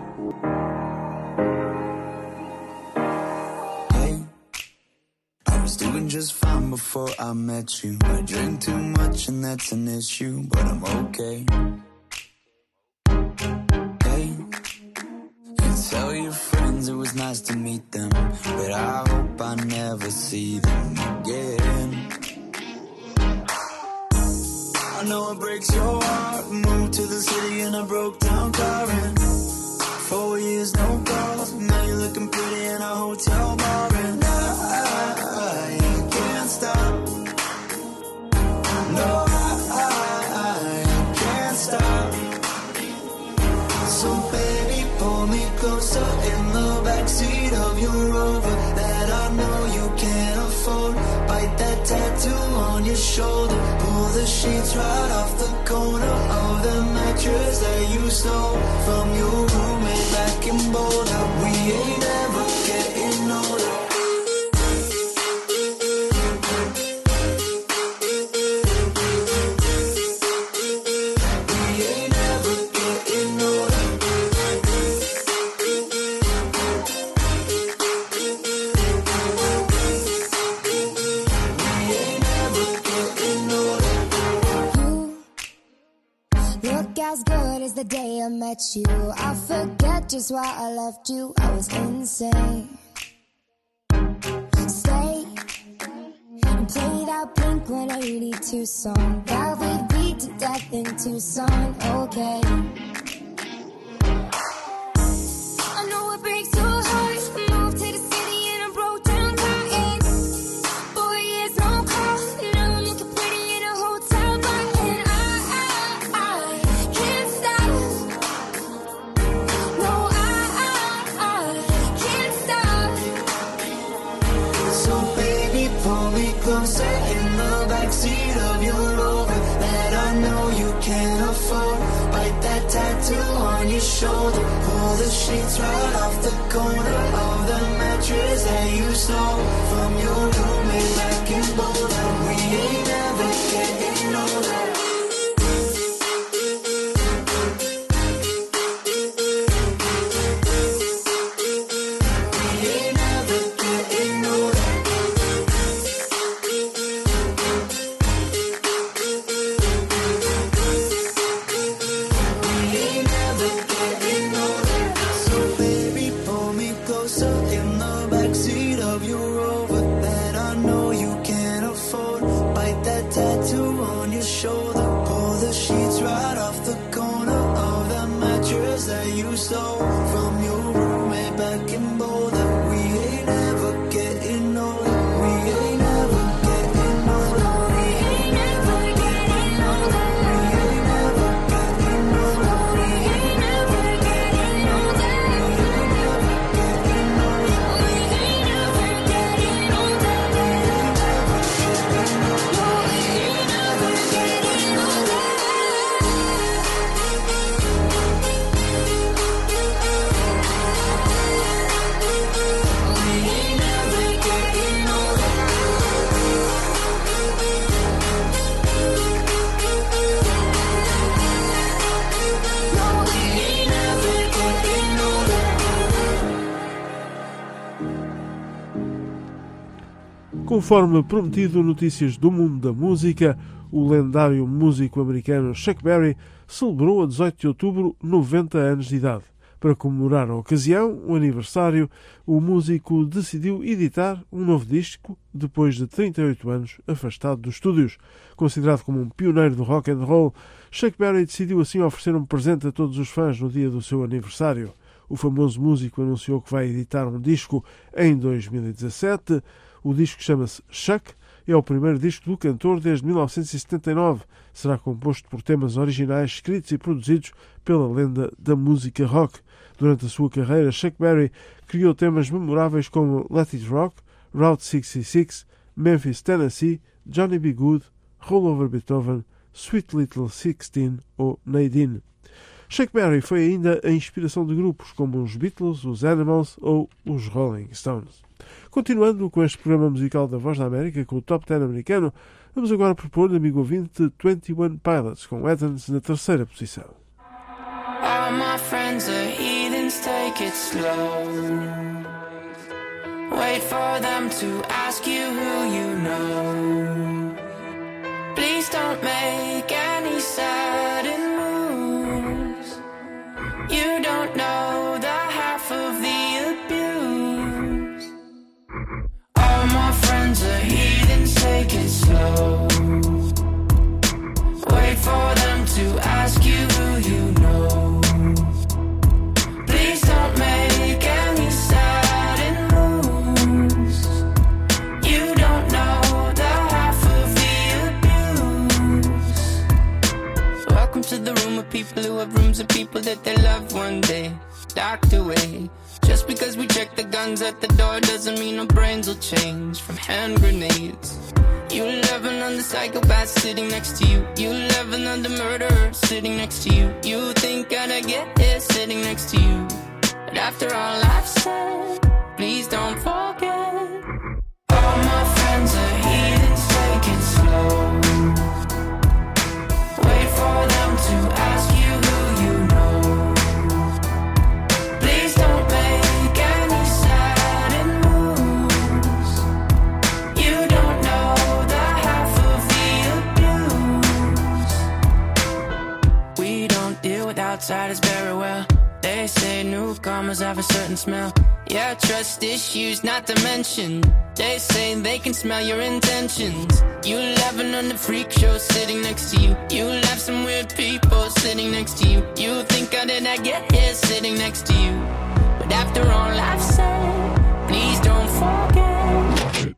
Doing just fine before I met you. I drink too much and that's an issue, but I'm okay. Hey, you tell your friends it was nice to meet them, but I hope I never see them again. I know it breaks your heart. Moved to the city in a broke down car and four years no calls. Now you're looking pretty in a hotel bar and I stop. No, I, I can't stop. So baby, pull me closer in the backseat of your Rover that I know you can't afford. Bite that tattoo on your shoulder. Pull the sheets right off the corner of the mattress that you stole from your roommate back in Boulder. We ain't ever getting older. As good as the day I met you, I forget just why I left you. I was insane. Stay and play that Blink one eighty-two song that we beat to death in Tucson. Okay, I know it breaks your heart. Moved to the city and I broke down crying. Four years no call. Now I'm looking pretty in a hotel bar and I, I, I can't stop. No, I, I, I can't stop. So baby, pull me closer in the backseat of your Rover that I know you can't afford. Bite that tattoo on your shoulder. Pull the sheets right off the corner of the mattress that you stole from your roommate back in Boulder. We ain't never getting older. Getting older. Conforme prometido, notícias do mundo da música, o lendário músico americano Chuck Berry celebrou a dezoito de outubro noventa anos de idade. Para comemorar a ocasião, o aniversário, o músico decidiu editar um novo disco depois de trinta e oito anos afastado dos estúdios. Considerado como um pioneiro do rock and roll, Chuck Berry decidiu assim oferecer um presente a todos os fãs no dia do seu aniversário. O famoso músico anunciou que vai editar um disco em dois mil e dezassete. O disco chama-se Chuck. É o primeiro disco do cantor desde mil novecentos e setenta e nove. Será composto por temas originais escritos e produzidos pela lenda da música rock. Durante a sua carreira, Chuck Berry criou temas memoráveis como Let It Rock, Route sessenta e seis, Memphis, Tennessee, Johnny B. Good, Roll Over Beethoven, Sweet Little Sixteen ou Nadine. Chuck Berry foi ainda a inspiração de grupos como os Beatles, os Animals ou os Rolling Stones. Continuando com este programa musical da Voz da América, com o Top dez americano, vamos agora propor, amigo ouvinte, vinte e um Pilots, com Athens na terceira posição. All my friends are heathens, take it slow. Wait for them to ask you who you know. Please don't make any sudden moves. You don't know the half of the abuse. All my friends are heathens, take it slow. Wait for them to ask you who you know. Please don't make any sudden moves. You don't know the half of the abuse. Welcome to the room of people who have rooms of people that they love one day docked away. Just because we check the guns at the door doesn't mean our brains will change from hand grenades. You love another psychopath sitting next to you. You love another murderer sitting next to you. You think I'd get here sitting next to you. But after all I've said, please don't forget. All my friends are heathens, take it slow. Wait for them to ask you who you know. Please don't make any sudden moves. You don't know the half of the abuse. We don't deal with outsiders very well. They say newcomers have a certain smell. Yeah, trust issues not to mention. They say they can smell your intentions. You laughing on the freak show sitting next to you. You laugh some weird people sitting next to you. You think how did I get here sitting next to you? But after all I've said, please don't forget.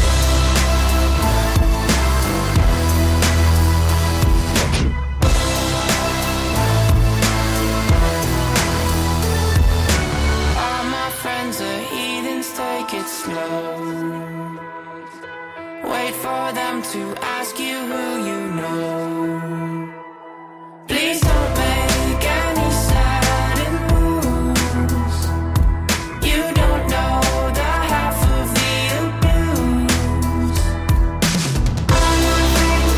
Take it slow. Wait for them to ask you who you know. Please don't make any sudden moves. You don't know the half of the abuse. All my friends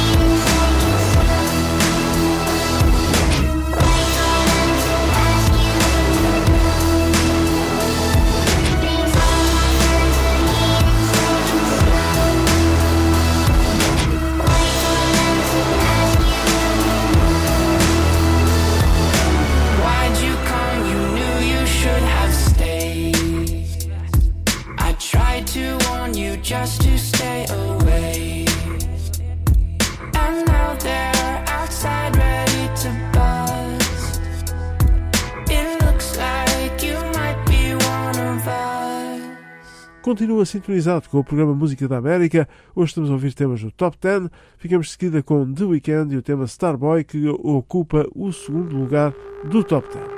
just to stay away. And now they're outside ready to bust. It looks like you might be one of us. Continua sintonizado com o programa Música da América. Hoje estamos a ouvir temas do Top dez. Ficamos de seguida com The Weeknd e o tema Starboy, que ocupa o segundo lugar do Top dez.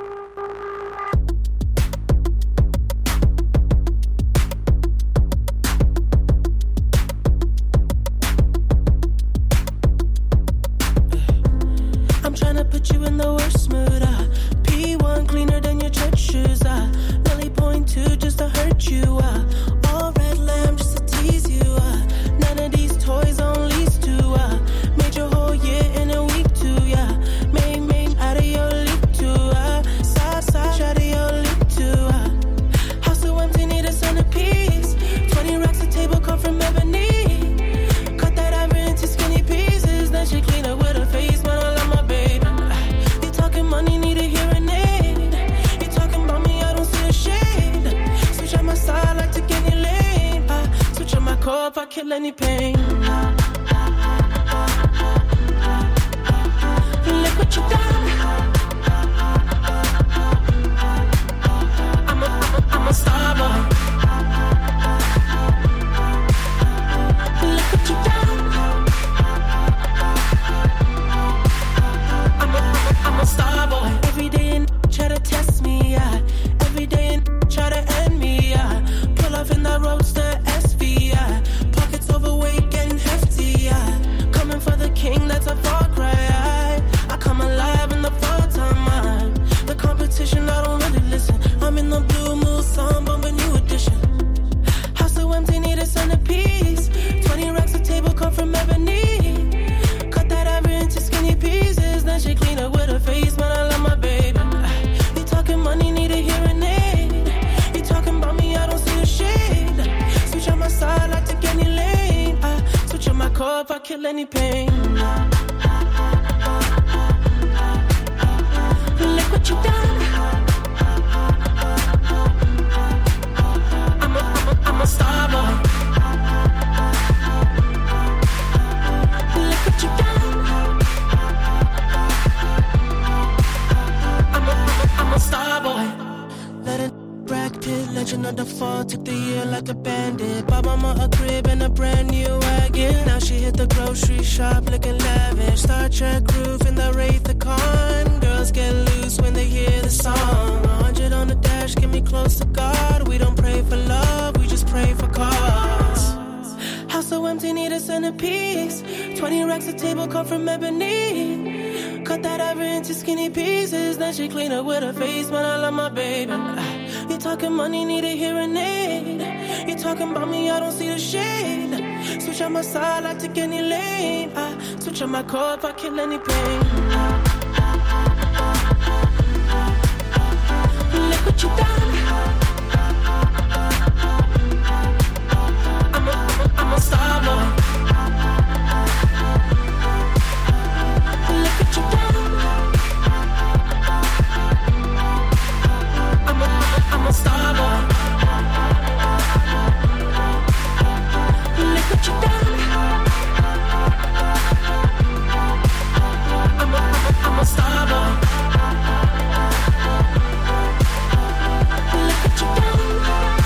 Put you in the worst mood, uh. P one cleaner than your church shoes, uh. Nelly point two just to hurt you, uh. All red lamb just to tease you, uh. None of these toys on lease to, uh. Made your whole year in a week too, yeah. Made, made out of your league too, uh. if I kill any pain. Look what you done. I'm a, I'm a, I'm a star boy. Look what you done. I'm a, I'm a, I'm a star boy. Every day and try to test me, yeah. Every day and try to end me, yeah. Pull off in the roadster S V, yeah. Pockets overweight, getting hefty, yeah. Coming for the king, that's a far cry, yeah. I come alive in the fall time, man. The competition, I don't really listen. I'm in the blue moon, song, bumping new edition. House so empty, need a centerpiece. Twenty racks of table come from ebony. Cut that average into skinny pieces. Then she clean up with her face, man, I love my baby. You talking money, need a hearing aid. You talking about me, I don't see a shade. Switch on my side, I take any lane. I switch on my car if I kill any pain. Look what you done. I'm a, I'm a, I'm a star boy. Look what you done. I'm a, I'm a, I'm a star boy. Let it Brad Pitt, legend of the fall, took the year like a bandit. Bought mama a crib and a brand new wagon. Now she hit the grocery shop looking lavish. Star Trek roof in the Wraith the Con. Girls get loose when they hear the song. A hundred on the dash, get me close to God. We don't pray for love, we just pray for cause. House so empty, need a centerpiece. Twenty racks of table come from ebony. Cut that ivory into skinny pieces. Then she clean up with her face, man, I love my baby. You talking money, need a hearing aid. You talking about me, I don't see the shade. Switch on my side, I take any lane. I switch on my car if I kill any pain. Look what you done. I'm a, I'm a, I'm a star boy. Look what you done. I'm a, I'm a, I'm a star boy. Look what you done. I'm a, I'm a, I'm a star boy. Look what you done.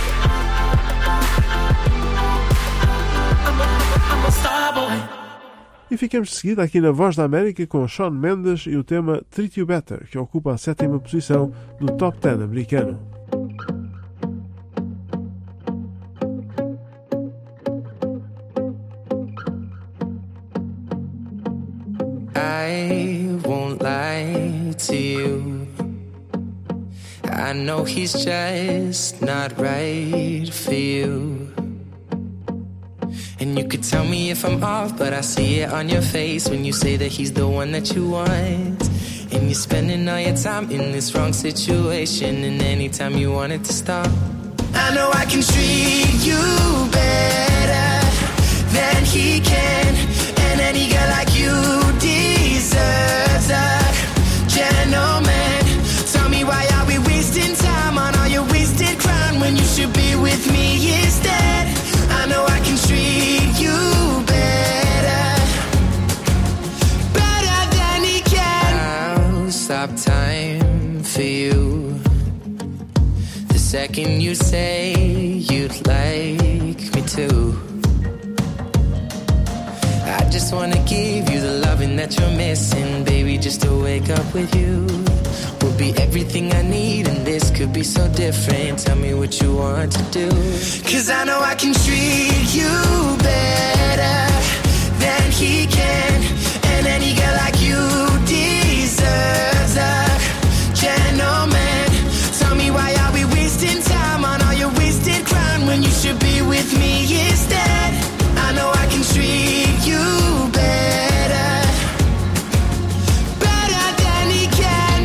I'm a, I'm a, I'm a star boy. E ficamos de seguida aqui na Voz da América com Shawn Mendes e o tema Treat You Better, que ocupa a sétima posição do Top dez americano. I won't lie to you. I know he's just not right for you. And you could tell me if I'm off, but I see it on your face when you say that he's the one that you want. And you're spending all your time in this wrong situation, and anytime you want it to stop, I know I can treat you better than he can. And any girl like you deserves a gentleman. Tell me, why are we wasting time on all your wasted crime when you should be with me instead? I know I can treat you better, better than he can. I'll stop time for you the second you say you'd like me to. I just wanna give you the loving that you're missing, baby. Just to wake up with you will be everything I need, and this could be so different. Tell me what you want to do, 'cause I know I can treat you better than he can. And any girl like you deserves a gentleman. Tell me, why are we wasting time on all your wasted crime when you should be with me instead? I know I can treat you better, better than he can,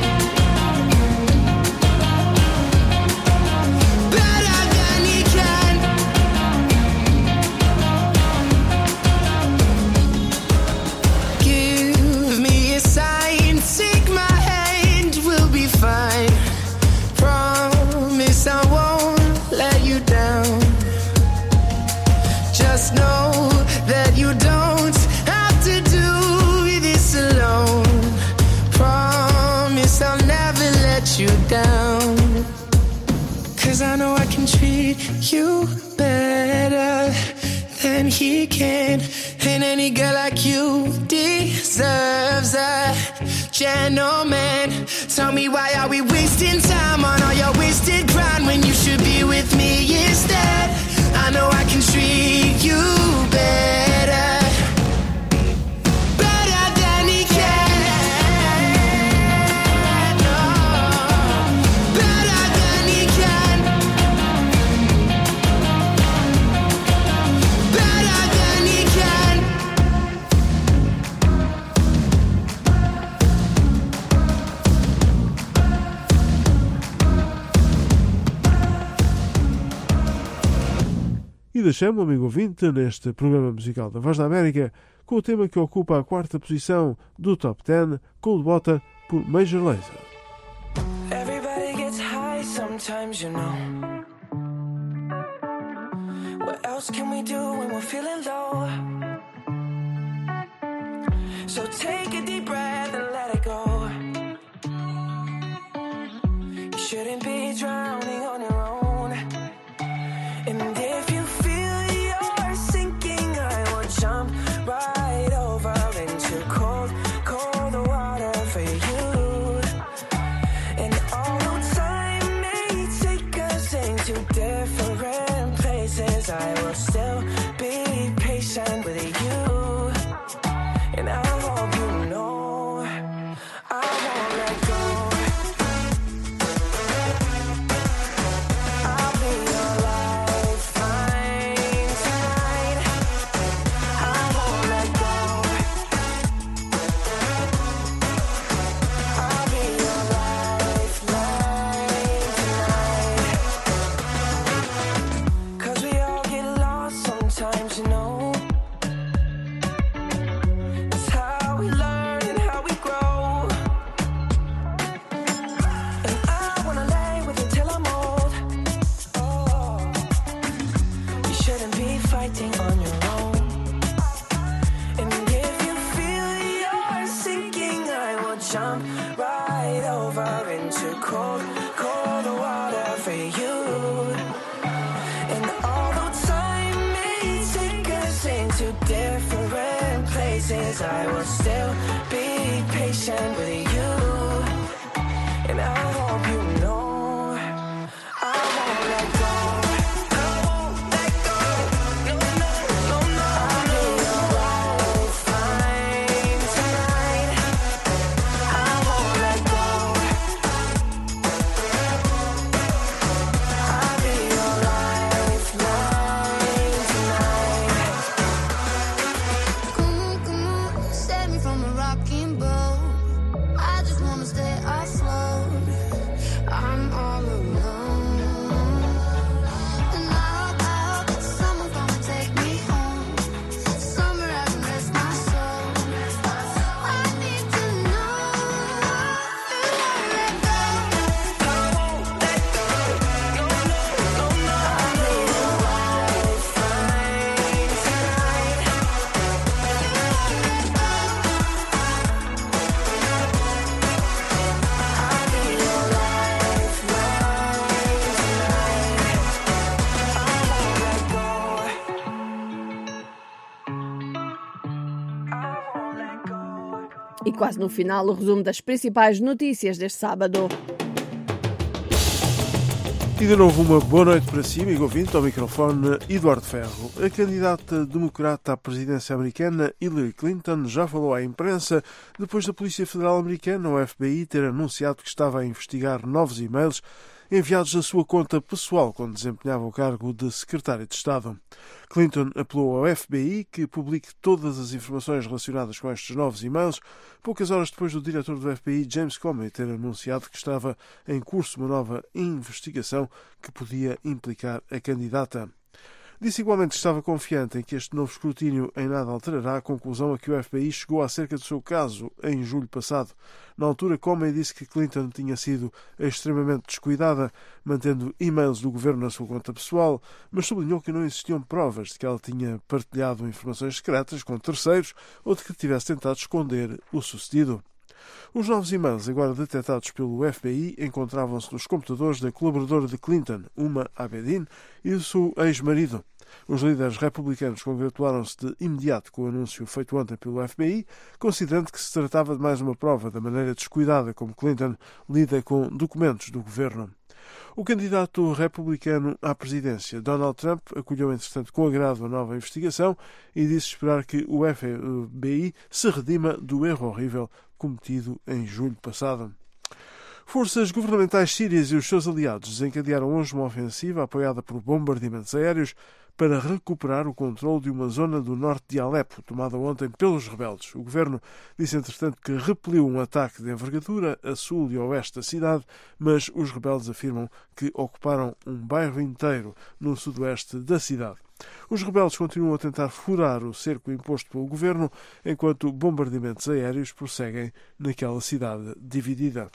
better than he can. down. Cause I know I can treat you better than he can. And any girl like you deserves a gentleman. Tell me, why are we wasting time on all your wasted grind when you should be with me instead? I know I can treat you better, better than he can. No, better than he can, better than he can. E deixamos, amigo ouvinte, neste programa musical da Voz da América, com o tema que ocupa a quarta posição do Top dez, Cold Water, por Major Lazer. Everybody gets high sometimes, you know. What else can we do when we're feeling low? So take a deep breath and let it go. You shouldn't be drowning on your own. And if you feel you're sinking, I will jump right over into cold, cold water for you. And although time may take us into different places, I will still be patient with you. And I hope you know I won't let go. I'll be your lifeline tonight. I won't let go. I'll be your lifeline tonight. 'Cause we all get lost sometimes, you know. It's how we learn and how we grow. And I wanna lay with you till I'm old. Oh, you shouldn't be fighting on your own. And if you feel you're sinking, I will jump right over into cold, cold water for you. And although time may take us into different places, I will still be patient with you. And I hope you know I won't let go. I won't let go. No, no, no, no, I'll be your lifeline tonight. I won't let go. I'll be your lifeline tonight. Come on, come on, save me from a rocking boat. I just wanna stay afloat. I'm all alone. And I hope, I hope that someone's gonna take me home. Somewhere I can rest my soul. I need to know if you won't let go. I won't let go. No, no, no, no. I'll be your lifeline tonight. I'll be your lifeline tonight. I won't let go. I won't let go. E quase no final, o resumo das principais notícias deste sábado. E de novo uma boa noite para si, amigo ouvinte, ao microfone Eduardo Ferro. A candidata democrata à presidência americana, Hillary Clinton, já falou à imprensa depois da Polícia Federal Americana, ou F B I, ter anunciado que estava a investigar novos e-mails enviados da sua conta pessoal quando desempenhava o cargo de secretária de Estado. Clinton apelou ao F B I que publique todas as informações relacionadas com estes novos e-mails, poucas horas depois do diretor do F B I, James Comey, ter anunciado que estava em curso uma nova investigação que podia implicar a candidata. Disse igualmente que estava confiante em que este novo escrutínio em nada alterará a conclusão a que o F B I chegou acerca do seu caso em julho passado. Na altura, Comey disse que Clinton tinha sido extremamente descuidada, mantendo e-mails do governo na sua conta pessoal, mas sublinhou que não existiam provas de que ela tinha partilhado informações secretas com terceiros ou de que tivesse tentado esconder o sucedido. Os novos e-mails, agora detectados pelo F B I, encontravam-se nos computadores da colaboradora de Clinton, Uma Abedin, e do seu ex-marido. Os líderes republicanos congratularam-se de imediato com o anúncio feito ontem pelo F B I, considerando que se tratava de mais uma prova da maneira descuidada como Clinton lida com documentos do governo. O candidato republicano à presidência, Donald Trump, acolheu, entretanto, com agrado a nova investigação e disse esperar que o F B I se redima do erro horrível cometido em julho passado. Forças governamentais sírias e os seus aliados desencadearam hoje uma ofensiva apoiada por bombardeamentos aéreos para recuperar o controle de uma zona do norte de Alepo, tomada ontem pelos rebeldes. O governo disse, entretanto, que repeliu um ataque de envergadura a sul e a oeste da cidade, mas os rebeldes afirmam que ocuparam um bairro inteiro no sudoeste da cidade. Os rebeldes continuam a tentar furar o cerco imposto pelo governo, enquanto bombardeamentos aéreos prosseguem naquela cidade dividida.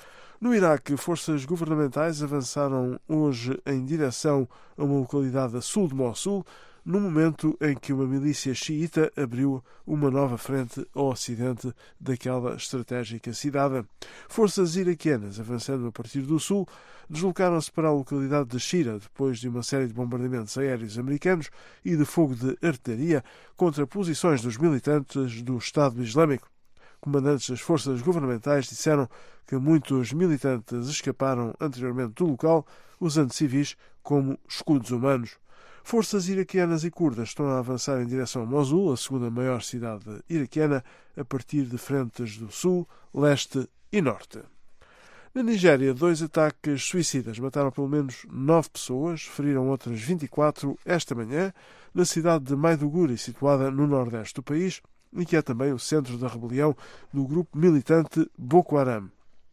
No Iraque, forças governamentais avançaram hoje em direção a uma localidade a sul de Mossul, no momento em que uma milícia xiita abriu uma nova frente ao ocidente daquela estratégica cidade. Forças iraquianas, avançando a partir do sul, deslocaram-se para a localidade de Shira, depois de uma série de bombardeamentos aéreos americanos e de fogo de artilharia contra posições dos militantes do Estado Islâmico. Comandantes das forças governamentais disseram que muitos militantes escaparam anteriormente do local, usando civis como escudos humanos. Forças iraquianas e curdas estão a avançar em direção a Mosul, a segunda maior cidade iraquiana, a partir de frentes do sul, leste e norte. Na Nigéria, dois ataques suicidas mataram pelo menos nove pessoas, feriram outras vinte e quatro esta manhã, na cidade de Maiduguri, situada no nordeste do país, e que é também o centro da rebelião do grupo militante Boko Haram.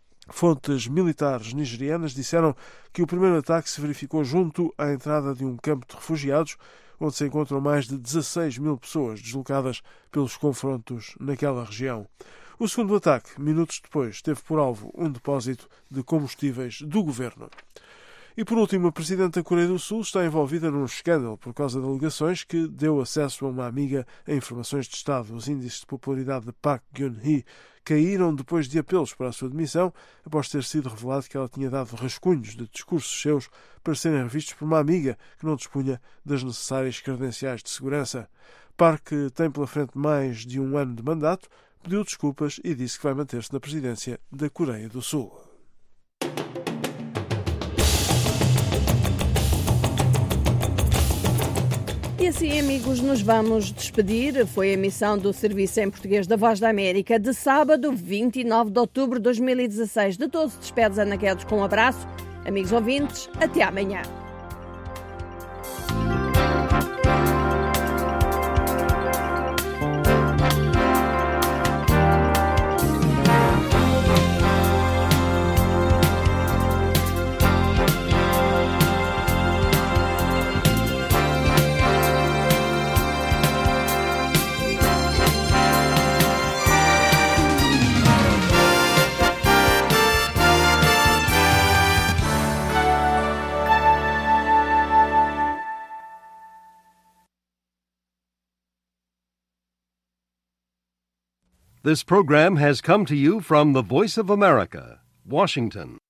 Fontes militares nigerianas disseram que o primeiro ataque se verificou junto à entrada de um campo de refugiados, onde se encontram mais de dezasseis mil pessoas deslocadas pelos confrontos naquela região. O segundo ataque, minutos depois, teve por alvo um depósito de combustíveis do governo. E, por último, a Presidente da Coreia do Sul está envolvida num escândalo por causa de alegações que deu acesso a uma amiga a informações de Estado. Os índices de popularidade de Park Geun-hye caíram depois de apelos para a sua demissão, após ter sido revelado que ela tinha dado rascunhos de discursos seus para serem revistos por uma amiga que não dispunha das necessárias credenciais de segurança. Park tem pela frente mais de um ano de mandato, pediu desculpas e disse que vai manter-se na presidência da Coreia do Sul. E assim, amigos, nos vamos despedir. Foi a emissão do Serviço em Português da Voz da América de sábado, vinte e nove de outubro de dois mil e dezasseis. De todos, despede Ana Guedes com um abraço. Amigos ouvintes, até amanhã. This program has come to you from the Voice of America, Washington.